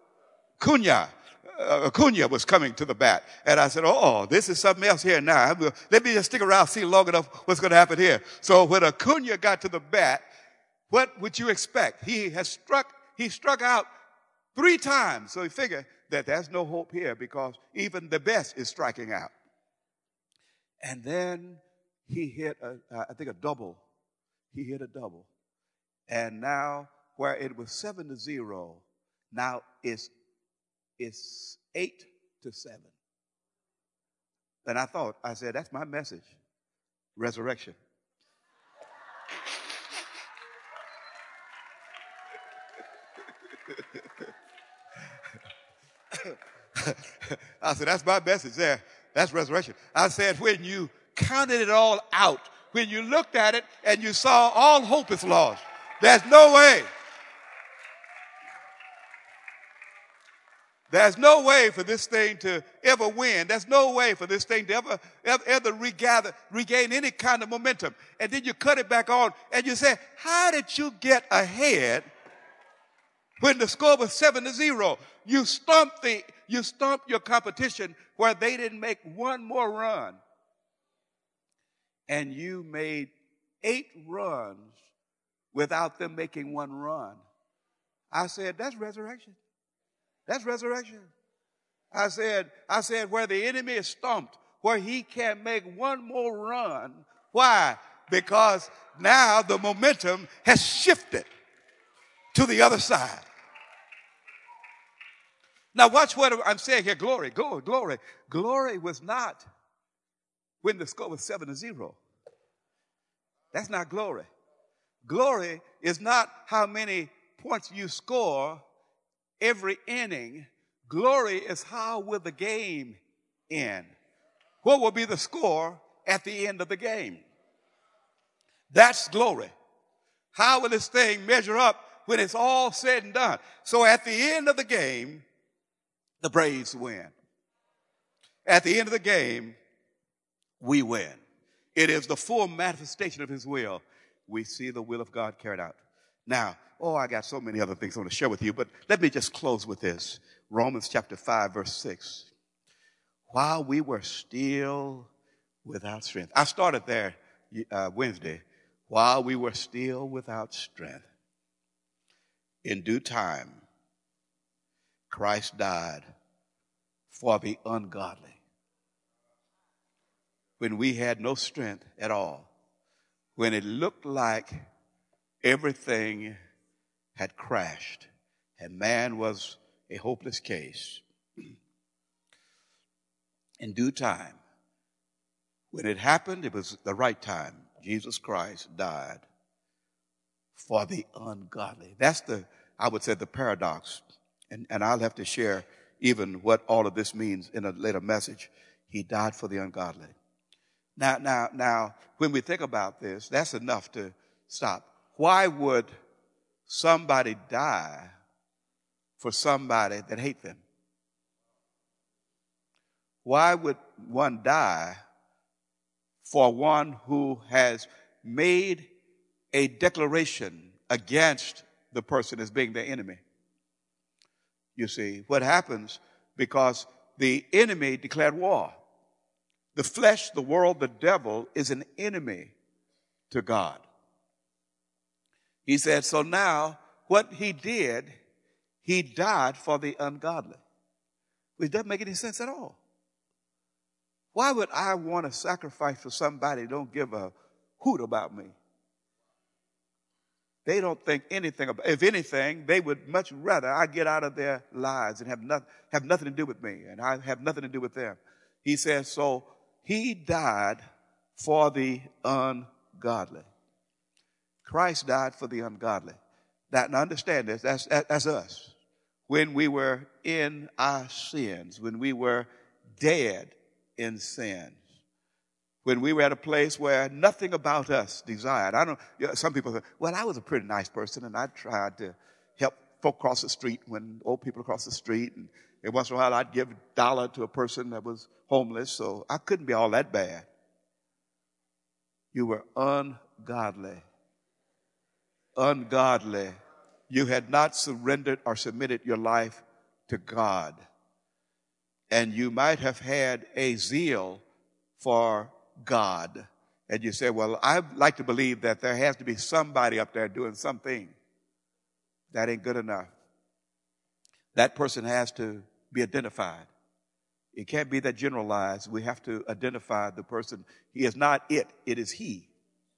Speaker 1: Acuna was coming to the bat. And I said, oh, this is something else here now. Let me just stick around, see long enough what's going to happen here. So when Acuna got to the bat, what would you expect? He struck out 3 times. So he figured that there's no hope here because even the best is striking out. And then he hit, a double. He hit a double. And now, where it was 7-0, now it's 8-7. And I said, that's my message. Resurrection. I said, that's my message there. That's resurrection. I said, when you counted it all out, when you looked at it and you saw all hope is lost, there's no way. There's no way for this thing to ever win. There's no way for this thing to ever regain any kind of momentum. And then you cut it back on and you say, how did you get ahead when the score was 7-0? You stumped your competition where they didn't make one more run. And you made 8 runs without them making one run. I said, that's resurrection. That's resurrection. I said, where the enemy is stumped, where he can't make one more run. Why? Because now the momentum has shifted to the other side. Now watch what I'm saying here. Glory, glory, glory. Glory was not when the score was 7-0. That's not glory. Glory is not how many points you score every inning. Glory is how will the game end? What will be the score at the end of the game? That's glory. How will this thing measure up when it's all said and done? So at the end of the game, the Braves win. At the end of the game, we win. It is the full manifestation of his will. We see the will of God carried out. Now, I got so many other things I want to share with you, but let me just close with this. Romans chapter 5, verse 6. While we were still without strength. I started there Wednesday. While we were still without strength. In due time, Christ died for the ungodly. When we had no strength at all. When it looked like everything had crashed and man was a hopeless case. In due time, when it happened, it was the right time. Jesus Christ died for the ungodly. That's I would say, the paradox. And I'll have to share even what all of this means in a later message. He died for the ungodly. Now, when we think about this, that's enough to stop. Why would somebody die for somebody that hates them? Why would one die for one who has made a declaration against the person as being their enemy? You see, what happens because the enemy declared war. The flesh, the world, the devil is an enemy to God. He said, so now what he did, he died for the ungodly. It doesn't make any sense at all. Why would I want to sacrifice for somebody who don't give a hoot about me? They don't think anything about, if anything, they would much rather I get out of their lives and have nothing to do with me, and I have nothing to do with them. He says, so he died for the ungodly. Christ died for the ungodly. Now understand this, that's us. When we were in our sins, when we were dead in sins, when we were at a place where nothing about us desired. I don't, some people say, well, I was a pretty nice person and I tried to help folk cross the street when old people across the street. And once in a while I'd give $1 to a person that was homeless. So I couldn't be all that bad. You were ungodly. Ungodly. You had not surrendered or submitted your life to God. And you might have had a zeal for God. And you say, well, I'd like to believe that there has to be somebody up there doing something. That ain't good enough. That person has to be identified. It can't be that generalized. We have to identify the person. He is not it. It is he.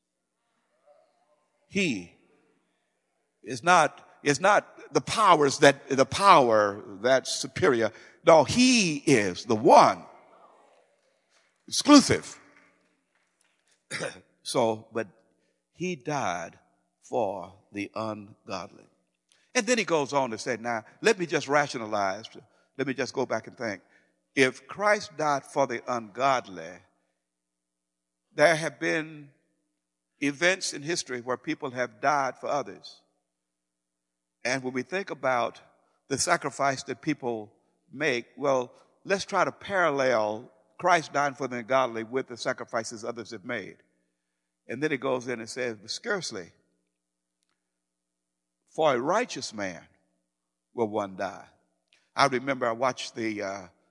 Speaker 1: He. It's not the power that's superior. No, he is the one. Exclusive. But he died for the ungodly. And then he goes on to say, now, let me just rationalize. Let me just go back and think. If Christ died for the ungodly, there have been events in history where people have died for others. And when we think about the sacrifice that people make, well, let's try to parallel Christ dying for the ungodly with the sacrifices others have made. And then it goes in and says, but scarcely for a righteous man will one die. I remember I watched it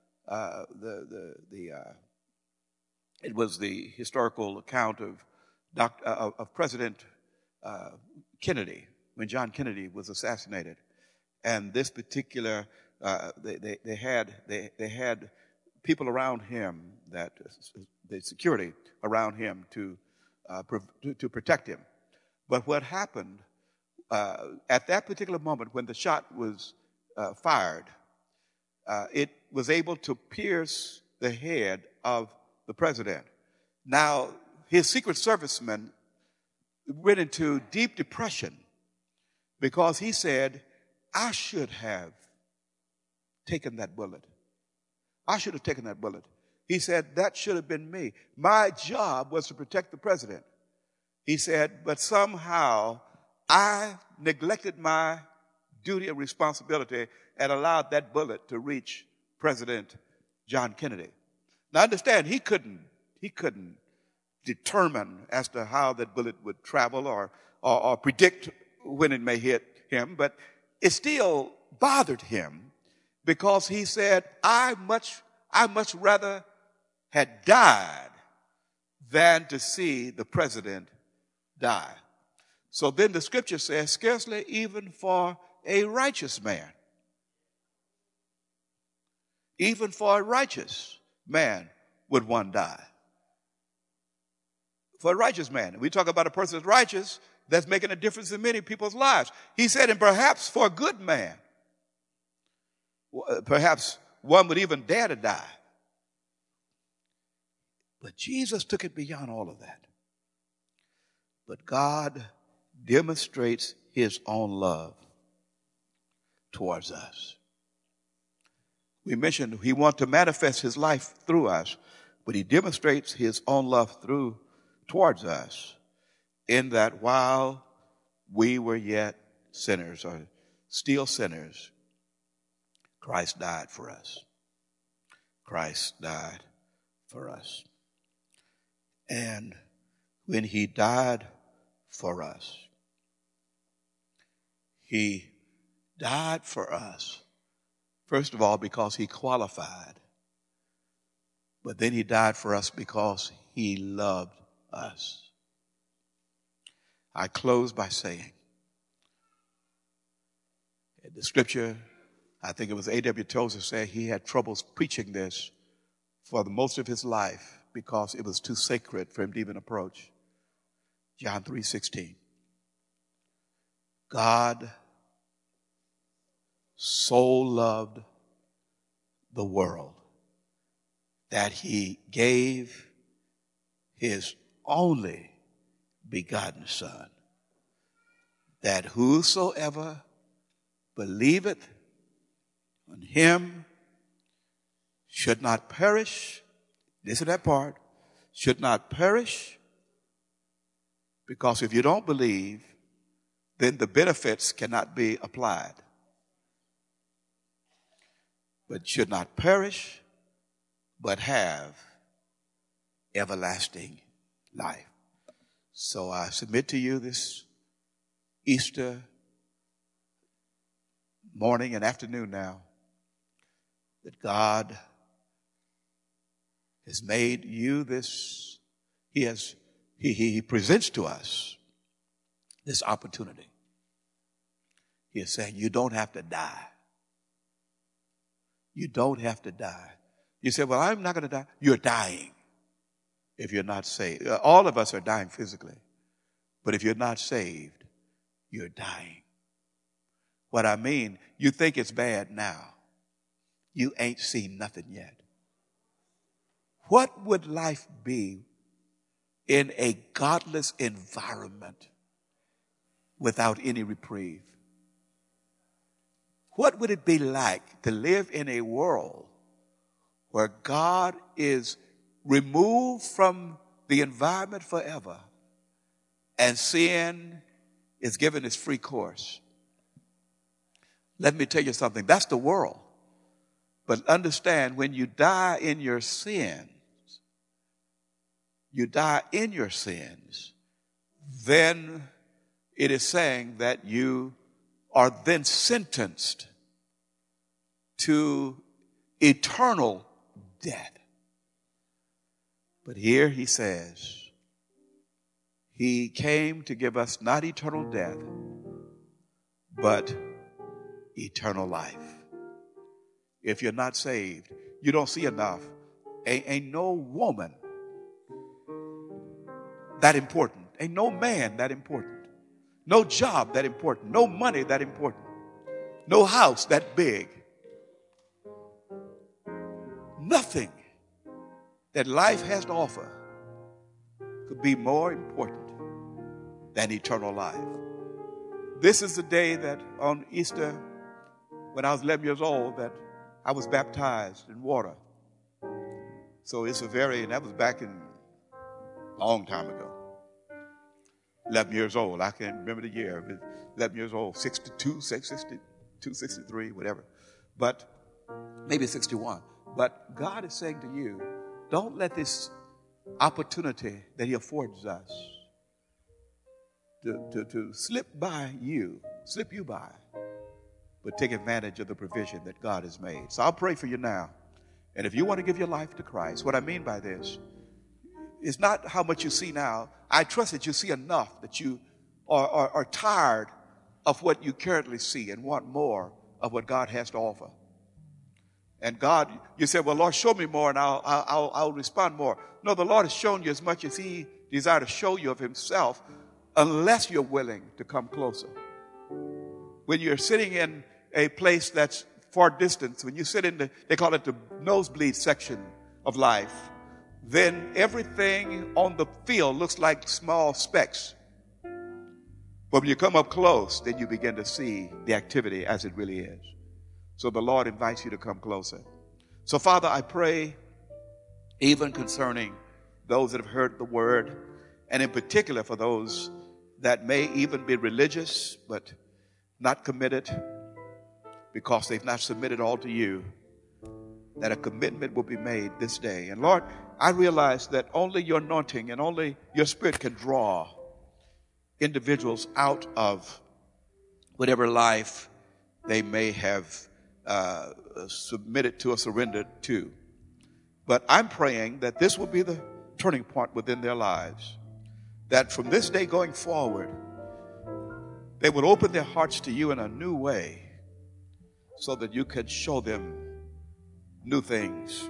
Speaker 1: was the historical account of President Kennedy when John Kennedy was assassinated, and this particular they had people around him, that the security around him to protect him. But what happened at that particular moment when the shot was fired, it was able to pierce the head of the president. Now, his Secret Servicemen went into deep depression because he said, I should have taken that bullet. I should have taken that bullet. He said, that should have been me. My job was to protect the president. He said, but somehow I neglected my duty and responsibility and allowed that bullet to reach President John Kennedy. Now understand, he couldn't determine as to how that bullet would travel or predict when it may hit him, but it still bothered him because he said, I much rather had died than to see the president die. So then the scripture says, scarcely even for a righteous man. Even for a righteous man would one die. For a righteous man. We talk about a person that's righteous, that's making a difference in many people's lives. He said, and perhaps for a good man, perhaps one would even dare to die. But Jesus took it beyond all of that. But God demonstrates his own love towards us. We mentioned he wants to manifest his life through us, but he demonstrates his own love towards us in that while we were yet sinners or still sinners, Christ died for us. Christ died for us. And when he died for us, he died for us, first of all, because he qualified. But then he died for us because he loved us. I close by saying, the scripture, I think it was A.W. Tozer said he had troubles preaching this for the most of his life because it was too sacred for him to even approach. John 3:16. God so loved the world that he gave his only begotten Son, that whosoever believeth on him should not perish, listen to that part, should not perish, because if you don't believe, then the benefits cannot be applied. But should not perish, but have everlasting life. So I submit to you this Easter morning and afternoon now that God has made you this, He presents to us this opportunity. He is saying you don't have to die. You don't have to die. You say, well, I'm not going to die. You're dying if you're not saved. All of us are dying physically. But if you're not saved, you're dying. What I mean, you think it's bad now. You ain't seen nothing yet. What would life be in a godless environment without any reprieve? What would it be like to live in a world where God is removed from the environment forever and sin is given its free course? Let me tell you something. That's the world. But understand, when you die in your sins, then it is saying that you are then sentenced to eternal death. But here he says, he came to give us not eternal death, but eternal life. If you're not saved, you don't see enough. Ain't no woman that important. Ain't no man that important. No job that important. No money that important. No house that big. Nothing that life has to offer could be more important than eternal life. This is the day that on Easter, when I was 11 years old, that I was baptized in water. So it's and that was back in a long time ago. 11 years old. I can't remember the year. 11 years old, 62, 63, whatever. But maybe 61. But God is saying to you, don't let this opportunity that he affords us to slip you by, but take advantage of the provision that God has made. So I'll pray for you now. And if you want to give your life to Christ, what I mean by this is not how much you see now. I trust that you see enough that you are tired of what you currently see and want more of what God has to offer. And God, you say, well, Lord, show me more and I'll respond more. No, the Lord has shown you as much as he desires to show you of himself, unless you're willing to come closer. When you're sitting in a place that's far distance, when you sit in they call it the nosebleed section of life, then everything on the field looks like small specks. But when you come up close, then you begin to see the activity as it really is. So the Lord invites you to come closer. So, Father, I pray even concerning those that have heard the word, and in particular for those that may even be religious but not committed because they've not submitted all to you, that a commitment will be made this day. And Lord, I realize that only your anointing and only your spirit can draw individuals out of whatever life they may have submitted to or surrendered to. But I'm praying that this will be the turning point within their lives, that from this day going forward, they would open their hearts to you in a new way so that you can show them new things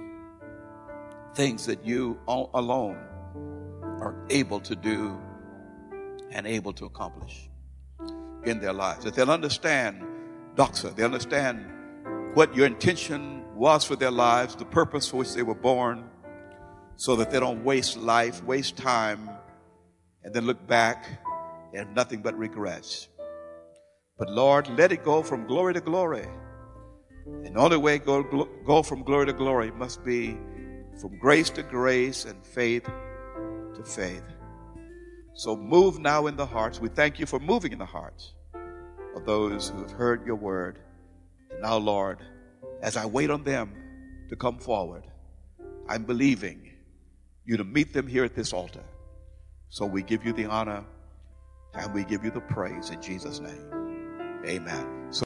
Speaker 1: that you alone are able to do and able to accomplish in their lives. That they'll understand doxa, they'll understand what your intention was for their lives, the purpose for which they were born, so that they don't waste life, waste time, and then look back and have nothing but regrets. But Lord, let it go from glory to glory. And the only way go from glory to glory must be from grace to grace and faith to faith. So move now in the hearts. We thank you for moving in the hearts of those who have heard your word. And now, Lord, as I wait on them to come forward, I'm believing you to meet them here at this altar. So we give you the honor and we give you the praise in Jesus' name. Amen. So